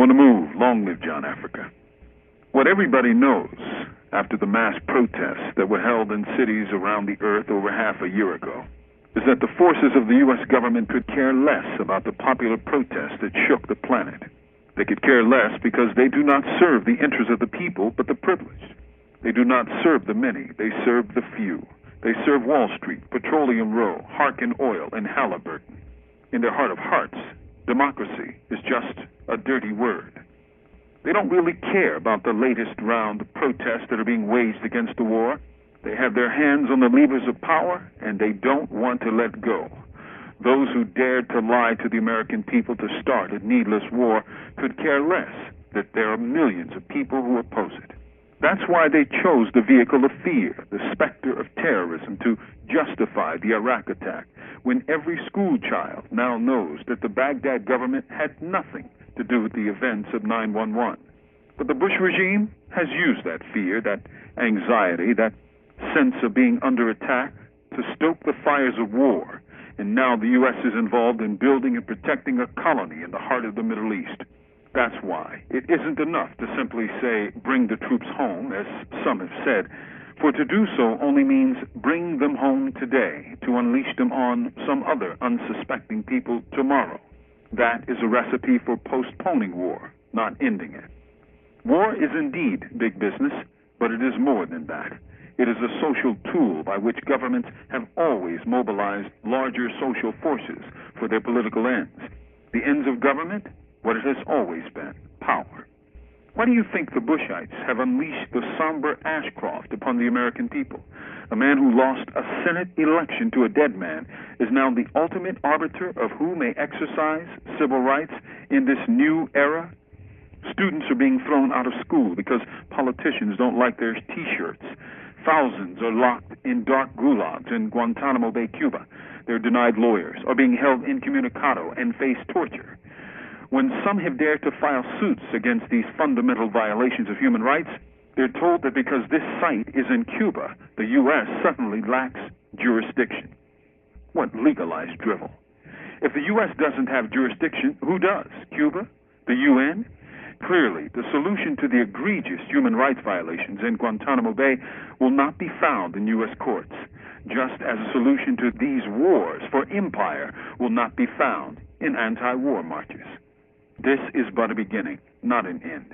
the move, long live John Africa. What everybody knows after the mass protests that were held in cities around the earth over half a year ago is that the forces of the U.S. government could care less about the popular protests that shook the planet. They could care less because they do not serve the interests of the people, but the privileged. They do not serve the many, they serve the few. They serve Wall Street, Petroleum Row, Harkin Oil, and Halliburton. In their heart of hearts, democracy is just a dirty word. They don't really care about the latest round of protests that are being waged against the war. They have their hands on the levers of power, and they don't want to let go. Those who dared to lie to the American people to start a needless war could care less that there are millions of people who oppose it. That's why they chose the vehicle of fear, the specter of terrorism, to justify the Iraq attack, when every school child now knows that the Baghdad government had nothing to do with the events of 9/11. But the Bush regime has used that fear, that anxiety, that sense of being under attack to stoke the fires of war. And now the U.S. is involved in building and protecting a colony in the heart of the Middle East. That's why it isn't enough to simply say, bring the troops home, as some have said, for to do so only means bring them home today, to unleash them on some other unsuspecting people tomorrow. That is a recipe for postponing war, not ending it. War is indeed big business, but it is more than that. It is a social tool by which governments have always mobilized larger social forces for their political ends. The ends of government? What it has always been, power. Why do you think the Bushites have unleashed the somber Ashcroft upon the American people? A man who lost a Senate election to a dead man is now the ultimate arbiter of who may exercise civil rights in this new era? Students are being thrown out of school because politicians don't like their T-shirts. Thousands are locked in dark gulags in Guantanamo Bay, Cuba. They're denied lawyers, are being held incommunicado, and face torture. When some have dared to file suits against these fundamental violations of human rights, they're told that because this site is in Cuba, the U.S. suddenly lacks jurisdiction. What legalized drivel? If the U.S. doesn't have jurisdiction, who does? Cuba? The UN? Clearly, the solution to the egregious human rights violations in Guantanamo Bay will not be found in U.S. courts, just as a solution to these wars for empire will not be found in anti-war marches. This is but a beginning, not an end.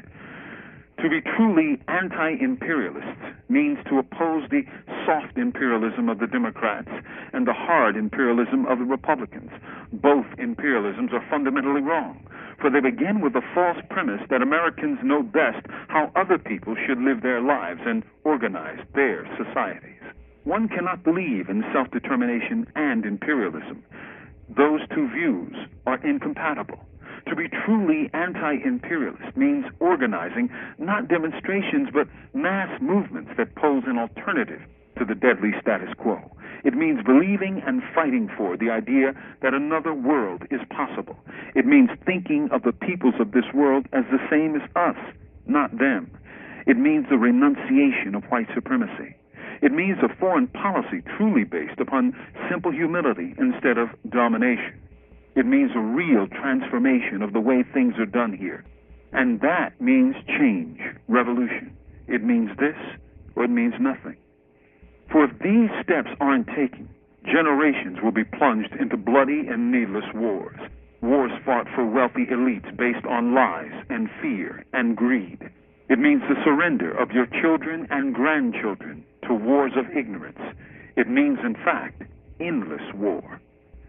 To be truly anti-imperialist means to oppose the soft imperialism of the Democrats and the hard imperialism of the Republicans. Both imperialisms are fundamentally wrong, for they begin with the false premise that Americans know best how other people should live their lives and organize their societies. One cannot believe in self-determination and imperialism. Those two views are incompatible. To be truly anti-imperialist means organizing not demonstrations but mass movements that pose an alternative to the deadly status quo. It means believing and fighting for the idea that another world is possible. It means thinking of the peoples of this world as the same as us, not them. It means the renunciation of white supremacy. It means a foreign policy truly based upon simple humility instead of domination. It means a real transformation of the way things are done here. And that means change, revolution. It means this or it means nothing. For if these steps aren't taken, generations will be plunged into bloody and needless wars. Wars fought for wealthy elites based on lies and fear and greed. It means the surrender of your children and grandchildren to wars of ignorance. It means, in fact, endless war.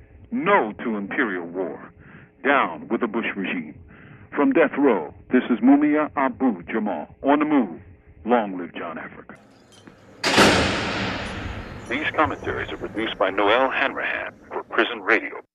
No to imperial war. Down with the Bush regime. From death row, this is Mumia Abu Jamal. On the move. Long live John Africa. These commentaries are produced by Noel Hanrahan for Prison Radio.